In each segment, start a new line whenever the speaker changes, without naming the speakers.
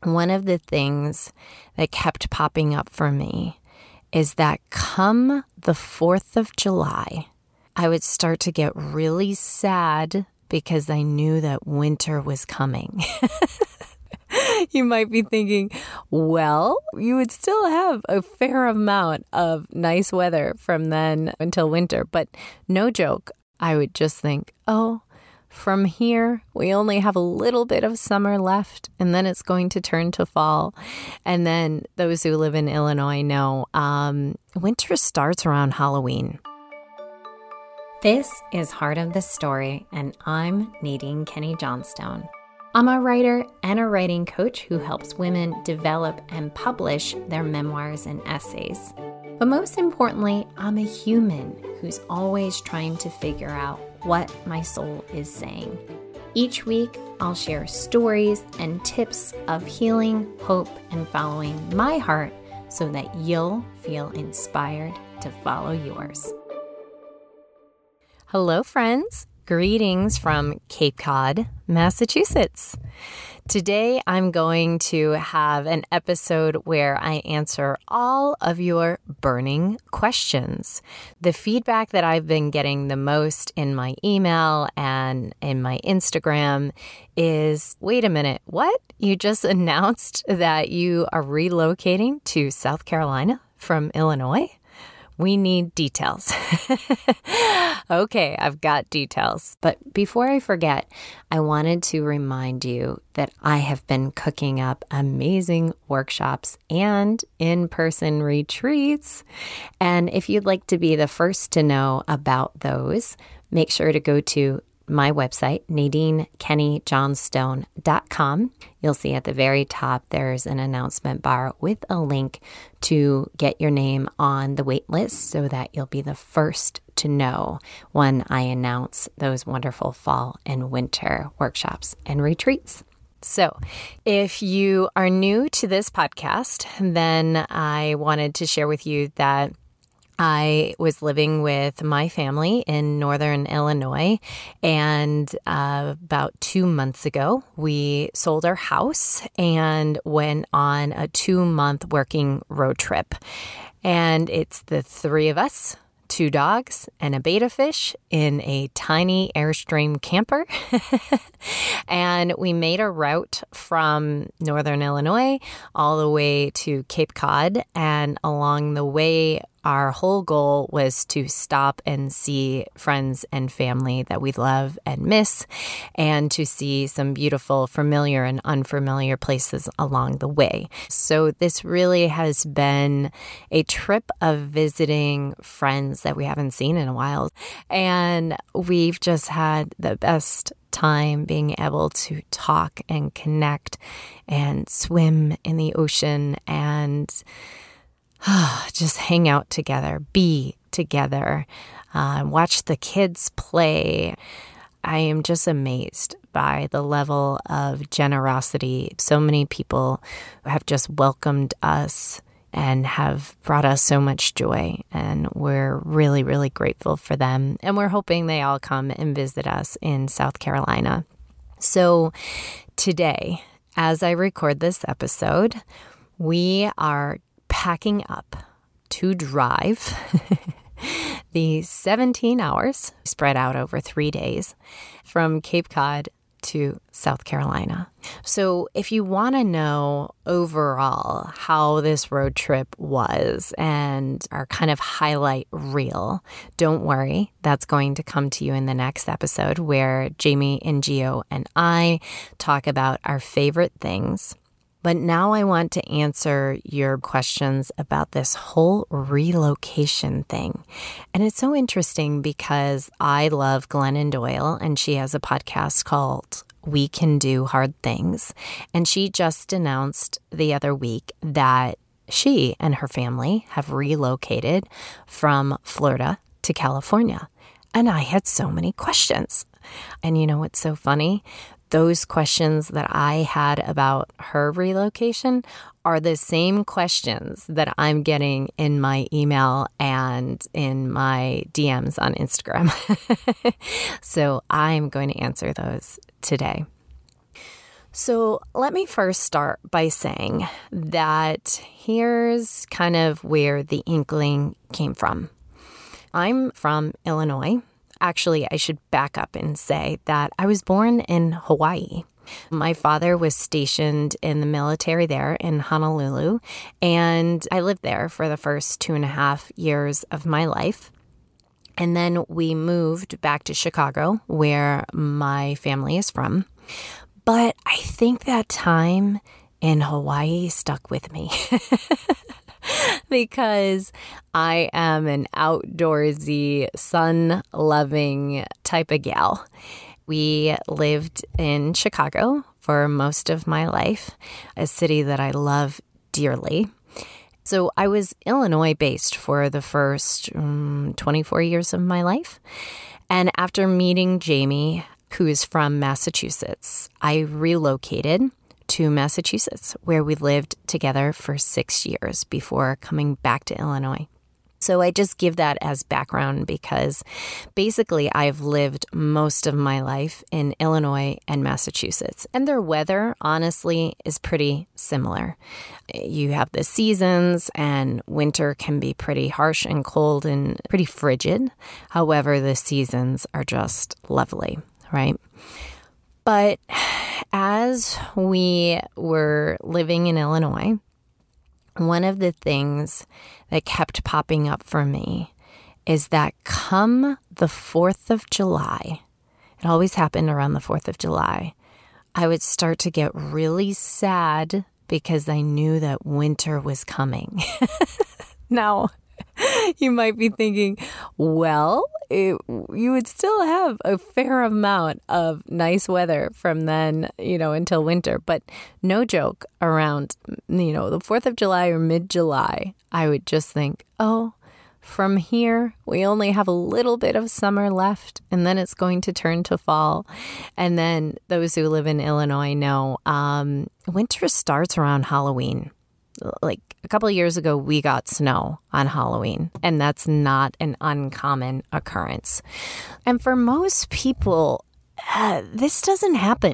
one of the things that kept popping up for me is that come the 4th of July, I would start to get really sad because I knew that winter was coming. You might be thinking, well, you would still have a fair amount of nice weather from then until winter. But no joke, I would just think, oh, from here, we only have a little bit of summer left, and then it's going to turn to fall. And then those who live in Illinois know winter starts around Halloween. This is Heart of the Story, and I'm Nadine Kenny Johnstone. I'm a writer and a writing coach who helps women develop and publish their memoirs and essays. But most importantly, I'm a human who's always trying to figure out what my soul is saying. Each week, I'll share stories and tips of healing, hope, and following my heart so that you'll feel inspired to follow yours. Hello, friends. Greetings from Cape Cod, Massachusetts. Today, I'm going to have an episode where I answer all of your burning questions. The feedback that I've been getting the most in my email and in my Instagram is, wait a minute, what? You just announced that you are relocating to South Carolina from Illinois? We need details. Okay, I've got details. But before I forget, I wanted to remind you that I have been cooking up amazing workshops and in-person retreats. And if you'd like to be the first to know about those, make sure to go to my website, NadineKennyJohnstone.com. You'll see at the very top, there's an announcement bar with a link to get your name on the wait list so that you'll be the first to know when I announce those wonderful fall and winter workshops and retreats. So if you are new to this podcast, then I wanted to share with you that I was living with my family in northern Illinois, and about 2 months ago, we sold our house and went on a 2-month working road trip. And it's the 3 of us, 2 dogs, and a betta fish in a tiny Airstream camper. And we made a route from northern Illinois all the way to Cape Cod. And along the way, our whole goal was to stop and see friends and family that we love and miss, and to see some beautiful familiar and unfamiliar places along the way. So this really has been a trip of visiting friends that we haven't seen in a while. And we've just had the best time being able to talk and connect and swim in the ocean and just hang out together, be together, watch the kids play. I am just amazed by the level of generosity. So many people have just welcomed us and have brought us so much joy. And we're really, really grateful for them. And we're hoping they all come and visit us in South Carolina. So today, as I record this episode, we are packing up to drive the 17 hours spread out over 3 days from Cape Cod to South Carolina. So if you want to know overall how this road trip was and our kind of highlight reel, don't worry, that's going to come to you in the next episode where Jamie and Gio and I talk about our favorite things. But now I want to answer your questions about this whole relocation thing. And it's so interesting because I love Glennon Doyle, and she has a podcast called We Can Do Hard Things. And she just announced the other week that she and her family have relocated from Florida to California. And I had so many questions. And you know what's so funny? Those questions that I had about her relocation are the same questions that I'm getting in my email and in my DMs on Instagram. So I'm going to answer those today. So let me first start by saying that here's kind of where the inkling came from. I'm from Illinois. Actually, I should back up and say that I was born in Hawaii. My father was stationed in the military there in Honolulu, and I lived there for the first 2.5 years of my life. And then we moved back to Chicago, where my family is from. But I think that time in Hawaii stuck with me because I am an outdoorsy, sun-loving type of gal. We lived in Chicago for most of my life, a city that I love dearly. So I was Illinois-based for the first 24 years of my life. And after meeting Jamie, who is from Massachusetts, I relocated to Massachusetts, where we lived together for 6 years before coming back to Illinois. So I just give that as background because basically I've lived most of my life in Illinois and Massachusetts. And their weather, honestly, is pretty similar. You have the seasons, and winter can be pretty harsh and cold and pretty frigid. However, the seasons are just lovely, right? But as we were living in Illinois, one of the things that kept popping up for me is that come the 4th of July, it always happened around the 4th of July, I would start to get really sad because I knew that winter was coming. Now, you might be thinking, well, you would still have a fair amount of nice weather from then, until winter. But no joke, around, the 4th of July or mid-July, I would just think, oh, from here, we only have a little bit of summer left, and then it's going to turn to fall. And then those who live in Illinois know winter starts around Halloween. Like a couple of years ago, we got snow on Halloween, and that's not an uncommon occurrence. And for most people, this doesn't happen.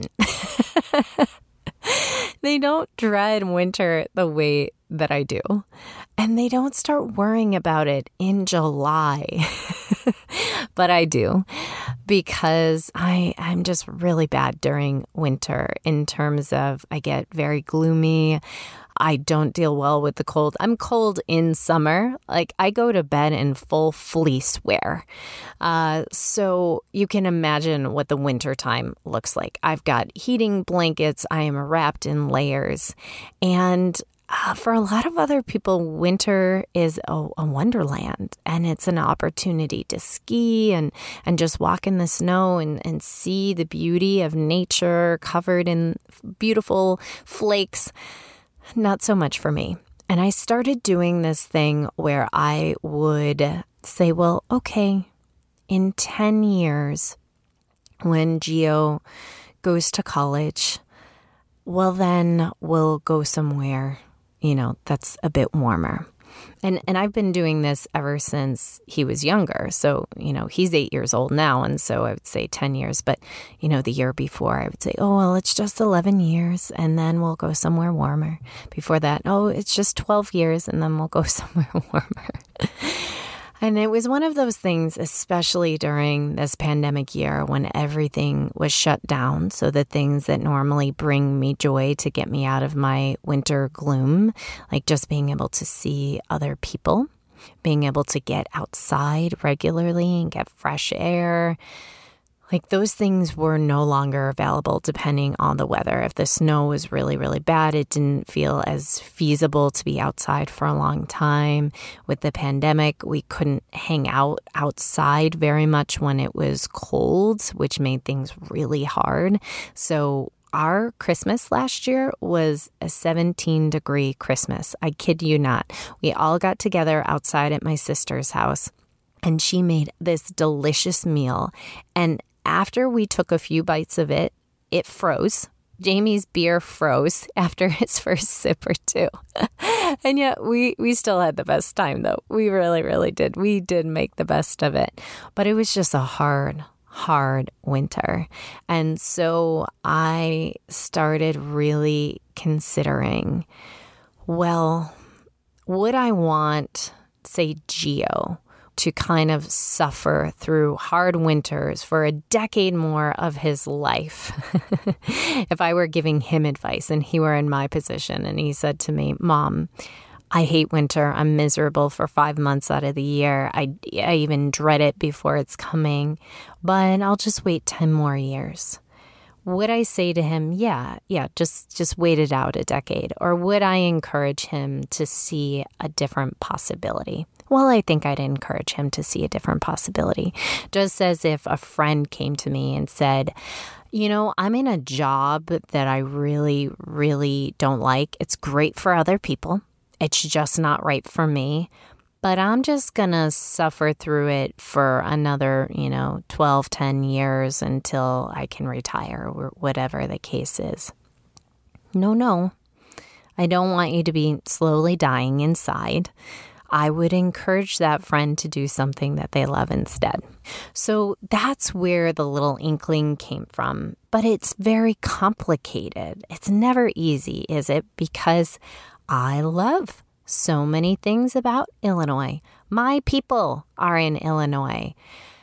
They don't dread winter the way that I do, and they don't start worrying about it in July. But I do, because I'm just really bad during winter in terms of I get very gloomy. I don't deal well with the cold. I'm cold in summer. Like, I go to bed in full fleece wear. So you can imagine what the winter time looks like. I've got heating blankets. I am wrapped in layers. And for a lot of other people, winter is a wonderland, and it's an opportunity to ski and just walk in the snow and see the beauty of nature covered in beautiful flakes. Not so much for me. And I started doing this thing where I would say, well, okay, in 10 years, when Gio goes to college, well, then we'll go somewhere, that's a bit warmer. And I've been doing this ever since he was younger. So, he's 8 years old now. And so I would say 10 years. But, the year before, I would say, oh, well, it's just 11 years and then we'll go somewhere warmer. Before that, oh, it's just 12 years and then we'll go somewhere warmer. And it was one of those things, especially during this pandemic year when everything was shut down. So the things that normally bring me joy to get me out of my winter gloom, like just being able to see other people, being able to get outside regularly and get fresh air, like those things were no longer available depending on the weather. If the snow was really, really bad, it didn't feel as feasible to be outside for a long time. With the pandemic, we couldn't hang out outside very much when it was cold, which made things really hard. So our Christmas last year was a 17-degree Christmas. I kid you not. We all got together outside at my sister's house, and she made this delicious meal. And after we took a few bites of it, it froze. Jamie's beer froze after its first sip or two. And yet we still had the best time, though. We really, really did. We did make the best of it. But it was just a hard hard winter. And so I started really considering, well, would I want, say, Gio to kind of suffer through hard winters for a decade more of his life? If I were giving him advice and he were in my position and he said to me, Mom, I hate winter. I'm miserable for 5 months out of the year. I even dread it before it's coming, but I'll just wait 10 more years. Would I say to him, yeah, just wait it out a decade? Or would I encourage him to see a different possibility? Well, I think I'd encourage him to see a different possibility. Just as if a friend came to me and said, I'm in a job that I really, really don't like. It's great for other people. It's just not right for me. But I'm just going to suffer through it for another, 12, 10 years until I can retire or whatever the case is. No. I don't want you to be slowly dying inside. I would encourage that friend to do something that they love instead. So that's where the little inkling came from. But it's very complicated. It's never easy, is it? Because I love so many things about Illinois. My people are in Illinois.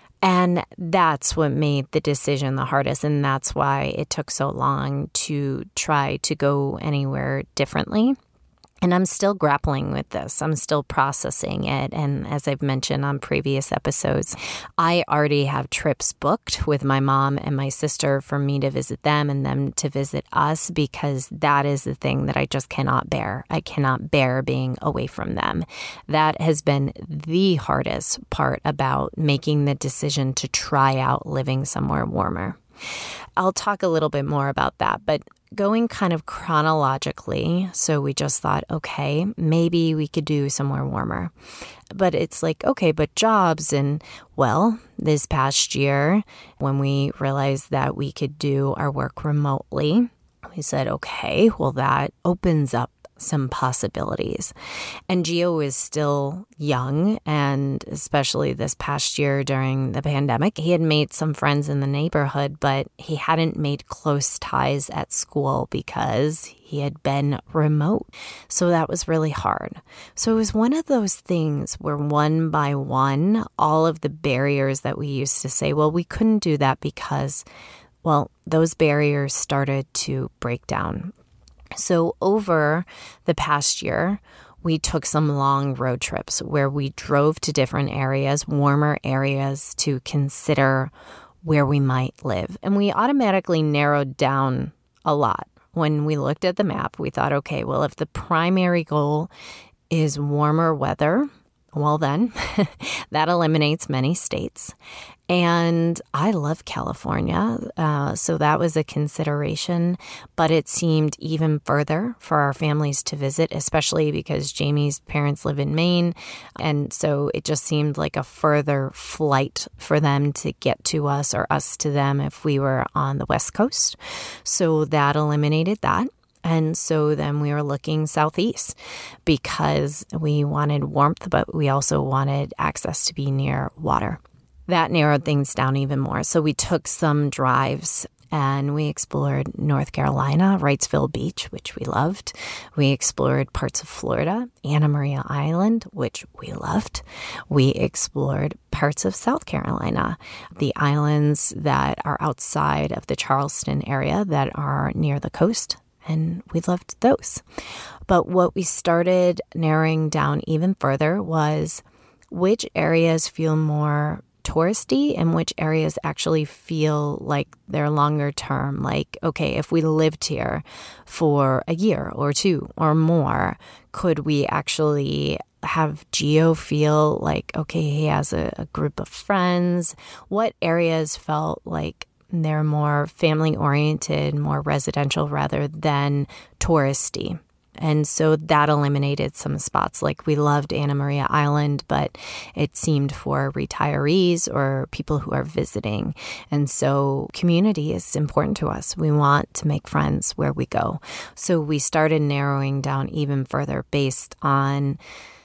And that's what made the decision the hardest. And that's why it took so long to try to go anywhere differently. And I'm still grappling with this. I'm still processing it. And as I've mentioned on previous episodes, I already have trips booked with my mom and my sister for me to visit them and them to visit us, because that is the thing that I just cannot bear. I cannot bear being away from them. That has been the hardest part about making the decision to try out living somewhere warmer. I'll talk a little bit more about that, but going kind of chronologically, so we just thought, okay, maybe we could do somewhere warmer. But it's like, okay, but jobs. And well, this past year, when we realized that we could do our work remotely, we said, okay, well, that opens up some possibilities. And Gio is still young, and especially this past year during the pandemic, he had made some friends in the neighborhood, but he hadn't made close ties at school because he had been remote. So that was really hard. So it was one of those things where one by one, all of the barriers that we used to say, well, we couldn't do that because, well, those barriers started to break down. So over the past year, we took some long road trips where we drove to different areas, warmer areas, to consider where we might live. And we automatically narrowed down a lot. When we looked at the map, we thought, okay, well, if the primary goal is warmer weather, well, then that eliminates many states. And I love California, so that was a consideration. But it seemed even further for our families to visit, especially because Jamie's parents live in Maine. And so it just seemed like a further flight for them to get to us or us to them if we were on the West Coast. So that eliminated that. And so then we were looking southeast because we wanted warmth, but we also wanted access to be near water. That narrowed things down even more. So we took some drives and we explored North Carolina, Wrightsville Beach, which we loved. We explored parts of Florida, Anna Maria Island, which we loved. We explored parts of South Carolina, the islands that are outside of the Charleston area that are near the coast. And we loved those. But what we started narrowing down even further was which areas feel more touristy and which areas actually feel like they're longer term. Like, okay, if we lived here for a year or two or more, could we actually have Gio feel like, okay, he has a group of friends? What areas felt like they're more family-oriented, more residential rather than touristy? And so that eliminated some spots. Like we loved Anna Maria Island, but it seemed for retirees or people who are visiting. And so community is important to us. We want to make friends where we go. So we started narrowing down even further based on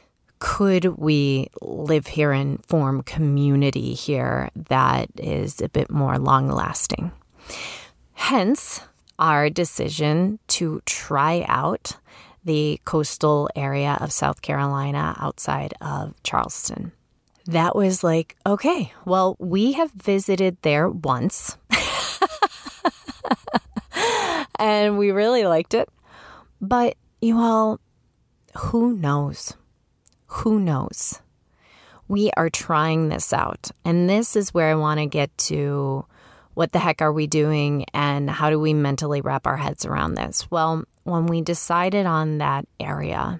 could we live here and form community here that is a bit more long-lasting? Hence, our decision to try out the coastal area of South Carolina outside of Charleston. That was like, okay, well, we have visited there once and we really liked it. But you all, who knows? Who knows? We are trying this out. And this is where I want to get to what the heck are we doing and how do we mentally wrap our heads around this? Well, when we decided on that area,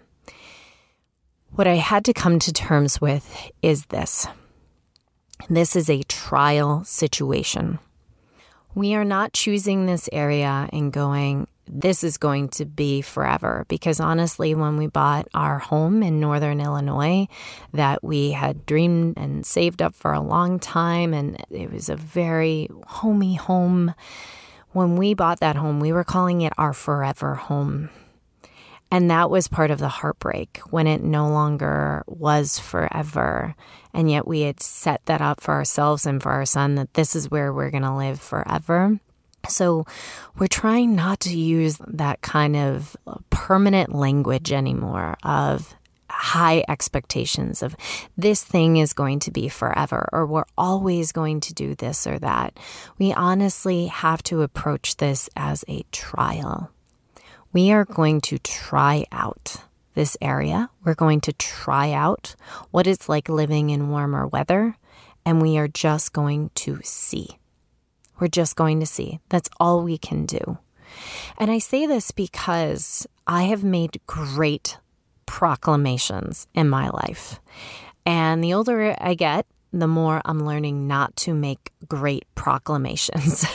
what I had to come to terms with is this. This is a trial situation. We are not choosing this area and going, this is going to be forever. Because honestly, when we bought our home in Northern Illinois that we had dreamed and saved up for a long time, and it was a very homey home. When we bought that home, we were calling it our forever home. And that was part of the heartbreak when it no longer was forever. And yet we had set that up for ourselves and for our son that this is where we're going to live forever. So we're trying not to use that kind of permanent language anymore of high expectations of this thing is going to be forever or we're always going to do this or that. We honestly have to approach this as a trial. We are going to try out this area. We're going to try out what it's like living in warmer weather, and we are just going to see. We're just going to see. That's all we can do. And I say this because I have made great proclamations in my life. And the older I get, the more I'm learning not to make great proclamations.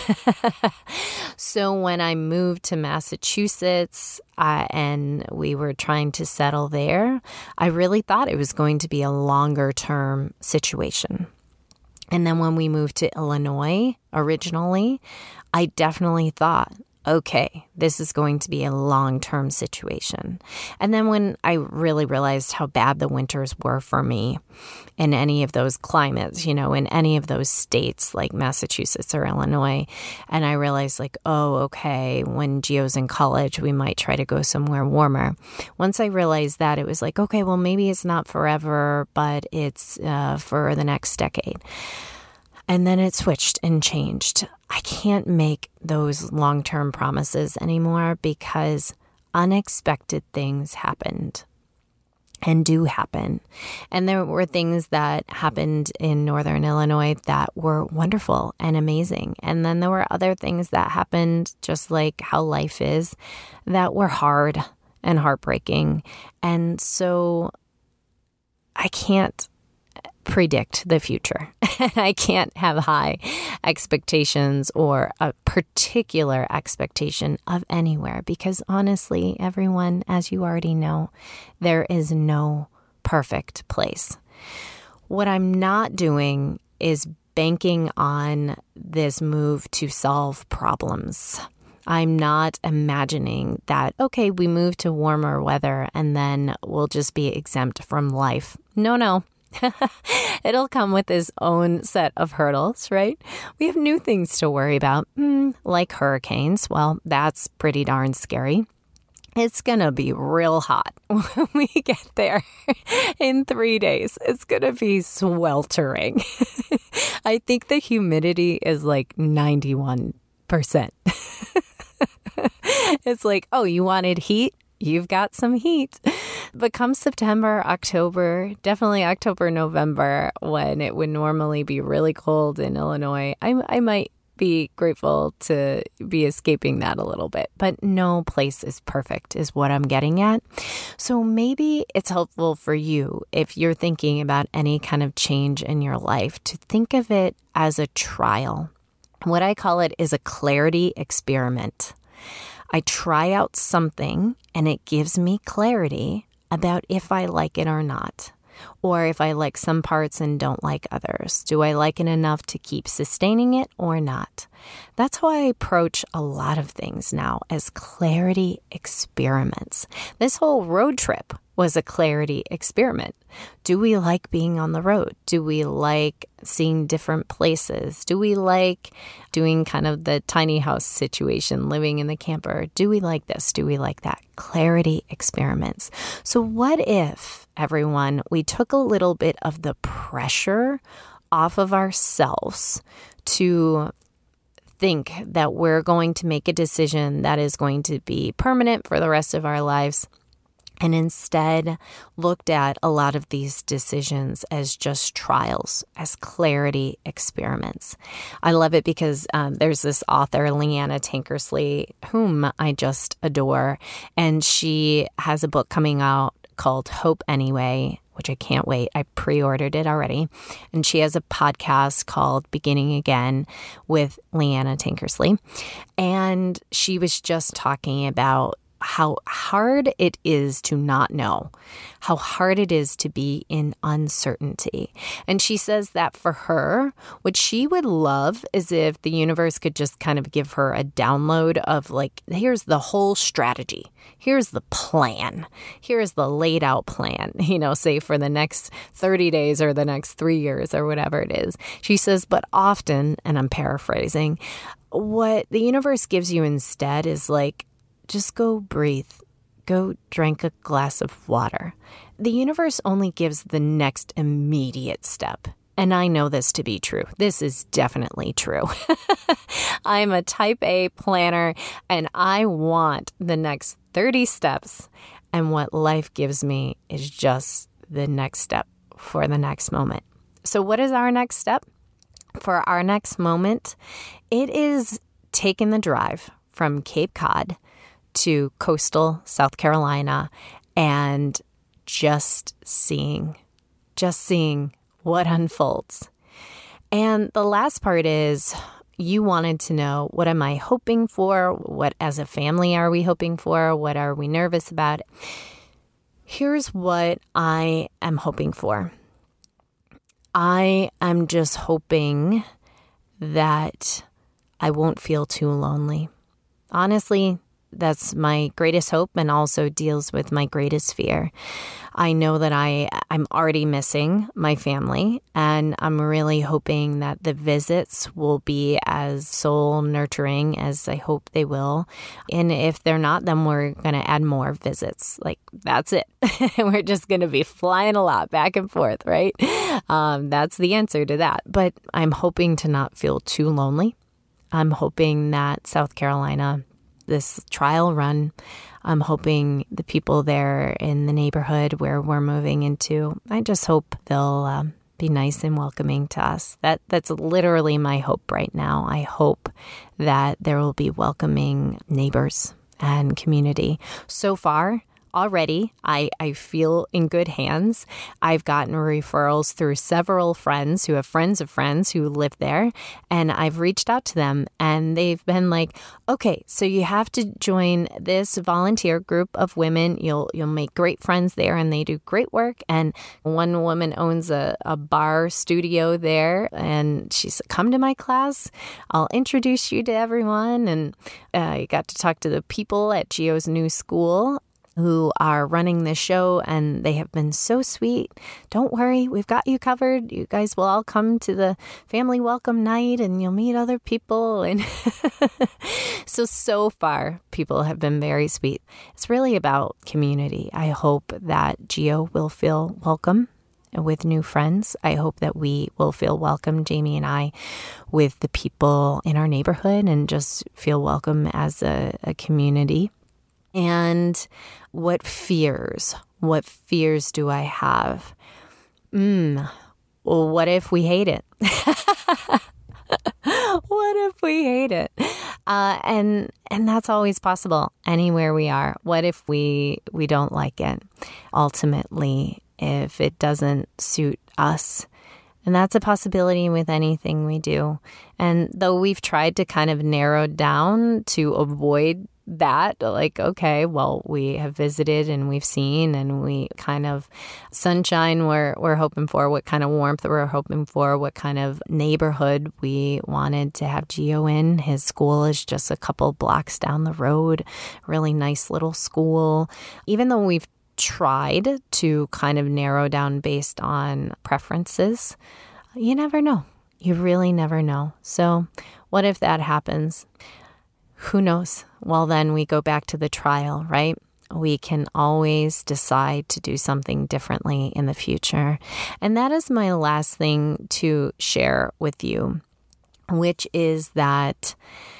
So when I moved to Massachusetts and we were trying to settle there, I really thought it was going to be a longer term situation. And then when we moved to Illinois originally, I definitely thought, okay, this is going to be a long-term situation. And then when I really realized how bad the winters were for me in any of those climates, in any of those states like Massachusetts or Illinois, and I realized like, oh, okay, when Gio's in college, we might try to go somewhere warmer. Once I realized that, it was like, okay, well, maybe it's not forever, but it's for the next decade. And then it switched and changed. I can't make those long-term promises anymore because unexpected things happened and do happen. And there were things that happened in Northern Illinois that were wonderful and amazing. And then there were other things that happened, just like how life is, that were hard and heartbreaking. And so I can't predict the future. I can't have high expectations or a particular expectation of anywhere because honestly, everyone, as you already know, there is no perfect place. What I'm not doing is banking on this move to solve problems. I'm not imagining that, okay, we move to warmer weather and then we'll just be exempt from life. No. It'll come with its own set of hurdles, right? We have new things to worry about, like hurricanes. Well, that's pretty darn scary. It's going to be real hot when we get there in 3 days. It's going to be sweltering. I think the humidity is like 91%. It's like, oh, you wanted heat? You've got some heat. But come September, October, definitely October, November, when it would normally be really cold in Illinois, I might be grateful to be escaping that a little bit. But no place is perfect is what I'm getting at. So maybe it's helpful for you if you're thinking about any kind of change in your life to think of it as a trial. What I call it is a clarity experiment. I try out something and it gives me clarity about if I like it or not, or if I like some parts and don't like others. Do I like it enough to keep sustaining it or not? That's how I approach a lot of things now, as clarity experiments. This whole road trip was a clarity experiment. Do we like being on the road? Do we like seeing different places? Do we like doing kind of the tiny house situation, living in the camper? Do we like this? Do we like that? Clarity experiments. So what if, everyone, we took a little bit of the pressure off of ourselves to think that we're going to make a decision that is going to be permanent for the rest of our lives, and instead looked at a lot of these decisions as just trials, as clarity experiments. I love it because there's this author, Leanna Tankersley, whom I just adore, and she has a book coming out called Hope Anyway, which I can't wait. I pre-ordered it already. And she has a podcast called Beginning Again with Leanna Tankersley. And she was just talking about how hard it is to not know, how hard it is to be in uncertainty. And she says that for her, what she would love is if the universe could just kind of give her a download of like, here's the whole strategy. Here's the plan. Here's the laid out plan, say for the next 30 days or the next 3 years or whatever it is. She says, but often, and I'm paraphrasing, what the universe gives you instead is like, just go breathe. Go drink a glass of water. The universe only gives the next immediate step. And I know this to be true. This is definitely true. I'm a type A planner, and I want the next 30 steps. And what life gives me is just the next step for the next moment. So what is our next step? For our next moment, it is taking the drive from Cape Cod to coastal South Carolina and just seeing what unfolds. And the last part is you wanted to know, what am I hoping for? What as a family are we hoping for? What are we nervous about? Here's what I am hoping for. I am just hoping that I won't feel too lonely. Honestly, that's my greatest hope and also deals with my greatest fear. I know that I'm already missing my family, and I'm really hoping that the visits will be as soul nurturing as I hope they will. And if they're not, then we're going to add more visits. Like, that's it. We're just going to be flying a lot back and forth, right? That's the answer to that. But I'm hoping to not feel too lonely. I'm hoping that South Carolina, this trial run, I'm hoping the people there in the neighborhood where we're moving into, I just hope they'll be nice and welcoming to us. That's literally my hope right now. I hope that there will be welcoming neighbors and community. So far, already, I feel in good hands. I've gotten referrals through several friends who have friends of friends who live there, and I've reached out to them, and they've been like, okay, so you have to join this volunteer group of women. You'll make great friends there, and they do great work. And one woman owns a bar studio there, and she said, come to my class. I'll introduce you to everyone. And I got to talk to the people at Gio's new school who are running this show, and they have been so sweet. Don't worry, we've got you covered. You guys will all come to the family welcome night, and you'll meet other people. And so far, people have been very sweet. It's really about community. I hope that Gio will feel welcome with new friends. I hope that we will feel welcome, Jamie and I, with the people in our neighborhood, and just feel welcome as a community. And what fears do I have? Well, what if we hate it? What if we hate it? And that's always possible anywhere we are. What if we don't like it? Ultimately, if it doesn't suit us. And that's a possibility with anything we do. And though we've tried to kind of narrow down to avoid that, like, okay, well, we have visited and we've seen, and we kind of sunshine we're hoping for, what kind of warmth we're hoping for, what kind of neighborhood we wanted to have Gio in. His school is just a couple blocks down the road, really nice little school. Even though we've tried to kind of narrow down based on preferences. You never know. You really never know. So what if that happens? Who knows? Well, then we go back to the trial, right? We can always decide to do something differently in the future. And that is my last thing to share with you, which is that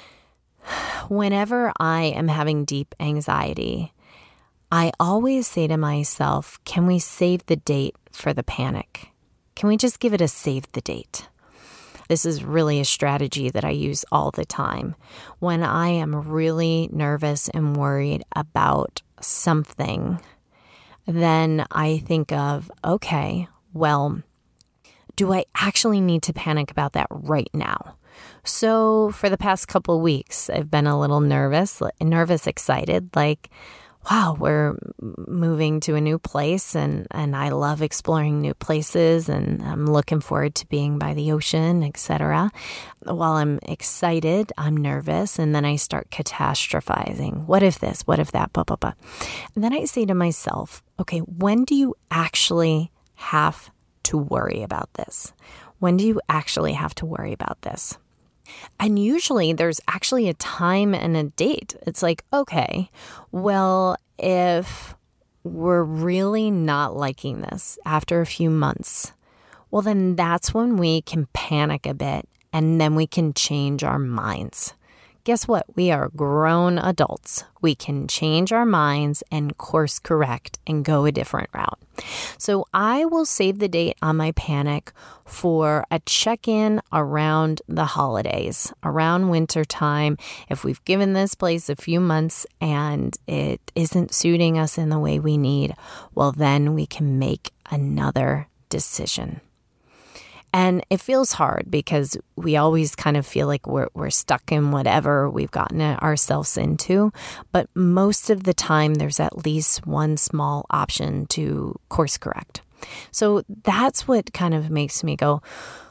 whenever I am having deep anxiety, I always say to myself, can we save the date for the panic? Can we just give it a save the date? This is really a strategy that I use all the time. When I am really nervous and worried about something, then I think of, okay, well, do I actually need to panic about that right now? So for the past couple of weeks, I've been a little nervous, excited, like, wow, we're moving to a new place and I love exploring new places and I'm looking forward to being by the ocean, etc. While I'm excited, I'm nervous and then I start catastrophizing. What if this? What if that? Blah, blah, blah. And then I say to myself, okay, when do you actually have to worry about this? When do you actually have to worry about this? And usually there's actually a time and a date. It's like, okay, well, if we're really not liking this after a few months, well, then that's when we can panic a bit and then we can change our minds. Guess what? We are grown adults. We can change our minds and course correct and go a different route. So I will save the date on my panic for a check-in around the holidays, around winter time. If we've given this place a few months and it isn't suiting us in the way we need, well, then we can make another decision. And it feels hard because we always kind of feel like we're stuck in whatever we've gotten ourselves into. But most of the time, there's at least one small option to course correct. So that's what kind of makes me go,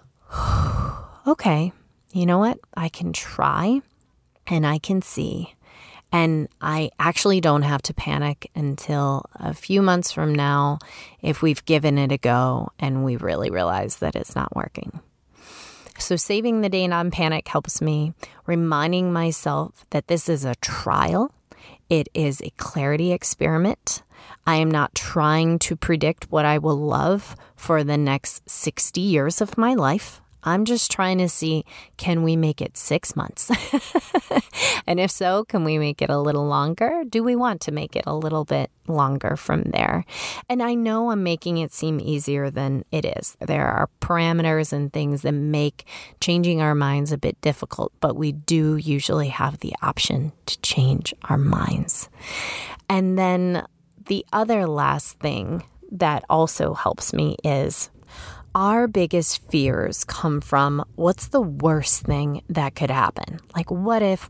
okay, you know what? I can try and I can see. And I actually don't have to panic until a few months from now if we've given it a go and we really realize that it's not working. So saving the date on panic helps me, reminding myself that this is a trial. It is a clarity experiment. I am not trying to predict what I will love for the next 60 years of my life. I'm just trying to see, can we make it 6 months? And if so, can we make it a little longer? Do we want to make it a little bit longer from there? And I know I'm making it seem easier than it is. There are parameters and things that make changing our minds a bit difficult, but we do usually have the option to change our minds. And then the other last thing that also helps me is our biggest fears come from what's the worst thing that could happen? Like, what if?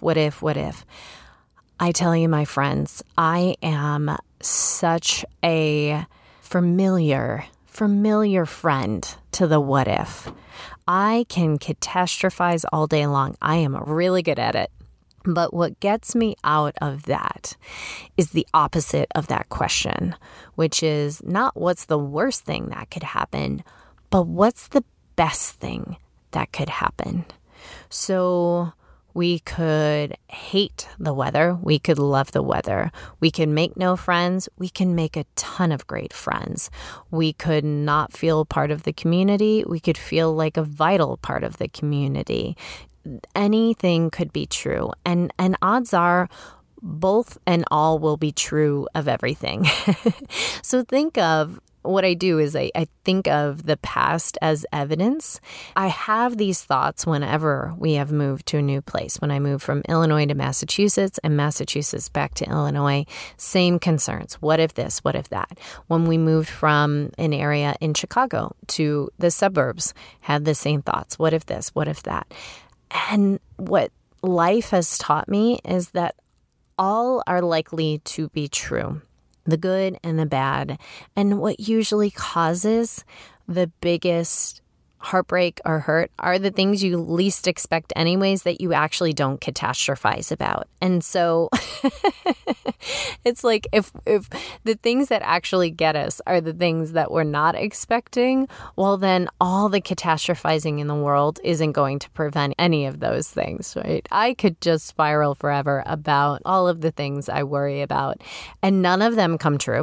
I tell you, my friends, I am such a familiar friend to the what if. I can catastrophize all day long. I am really good at it. But what gets me out of that is the opposite of that question, which is not what's the worst thing that could happen, but what's the best thing that could happen. So we could hate the weather. We could love the weather. We could make no friends. We can make a ton of great friends. We could not feel part of the community. We could feel like a vital part of the community. Anything could be true. And odds are both and all will be true of everything. So think of what I do is I think of the past as evidence. I have these thoughts whenever we have moved to a new place. When I moved from Illinois to Massachusetts and Massachusetts back to Illinois, same concerns. What if this? What if that? When we moved from an area in Chicago to the suburbs, had the same thoughts. What if this? What if that? And what life has taught me is that all are likely to be true, the good and the bad. And what usually causes the biggest heartbreak or hurt are the things you least expect anyways that you actually don't catastrophize about. And so it's like if the things that actually get us are the things that we're not expecting, well, then all the catastrophizing in the world isn't going to prevent any of those things, right? I could just spiral forever about all of the things I worry about, and none of them come true.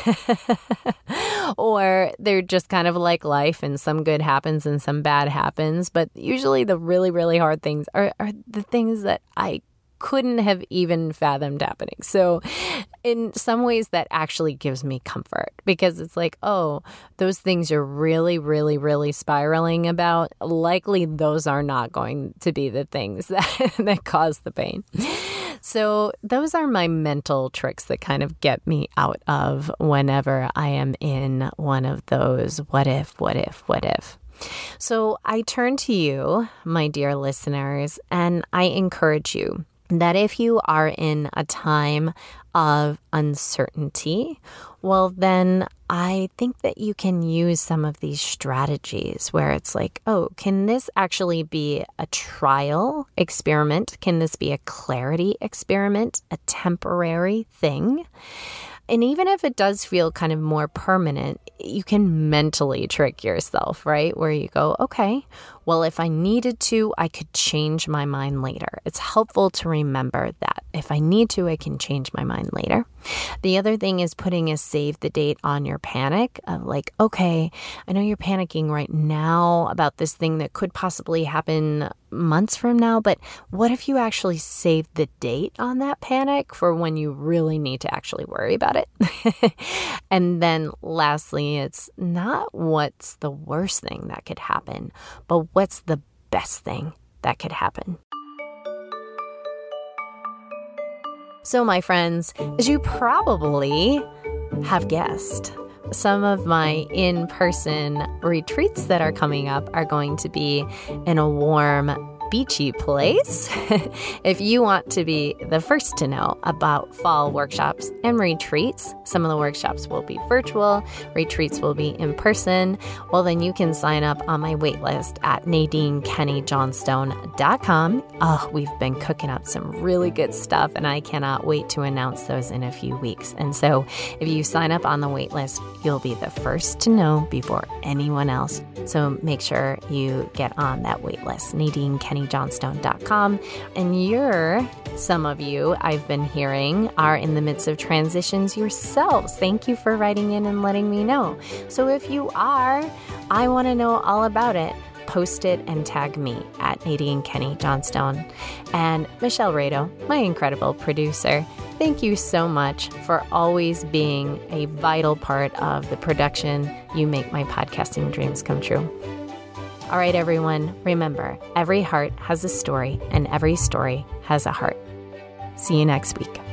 Or they're just kind of like life, and some good happens and some bad happens. But usually the really, really hard things are the things that I couldn't have even fathomed happening. So in some ways that actually gives me comfort, because it's like, oh, those things you're really, really, really spiraling about, likely those are not going to be the things that cause the pain. So those are my mental tricks that kind of get me out of whenever I am in one of those what if. So I turn to you, my dear listeners, and I encourage you that if you are in a time of uncertainty, well, then I think that you can use some of these strategies where it's like, oh, can this actually be a trial experiment? Can this be a clarity experiment, a temporary thing? And even if it does feel kind of more permanent, you can mentally trick yourself, right? Where you go, okay, well, if I needed to, I could change my mind later. It's helpful to remember that. If I need to, I can change my mind later. The other thing is putting a save the date on your panic of like, okay, I know you're panicking right now about this thing that could possibly happen months from now, but what if you actually save the date on that panic for when you really need to actually worry about it? And then lastly, it's not what's the worst thing that could happen, but what's the best thing that could happen. So, my friends, as you probably have guessed, some of my in-person retreats that are coming up are going to be in a warm, beachy place. If you want to be the first to know about fall workshops and retreats, some of the workshops will be virtual, retreats will be in person, well, then you can sign up on my waitlist at NadineKennyJohnstone.com. Oh, we've been cooking up some really good stuff, and I cannot wait to announce those in a few weeks. And so if you sign up on the waitlist, you'll be the first to know before anyone else. So make sure you get on that waitlist, NadineKennyJohnstone.com. And some of you I've been hearing are in the midst of transitions yourselves. Thank you for writing in and letting me know. So if you are, I want to know all about it. Post it and tag me at Nadine Kenny Johnstone. And Michelle Rado, my incredible producer, thank you so much for always being a vital part of the production. You make my podcasting dreams come true. All right, everyone, remember, every heart has a story and every story has a heart. See you next week.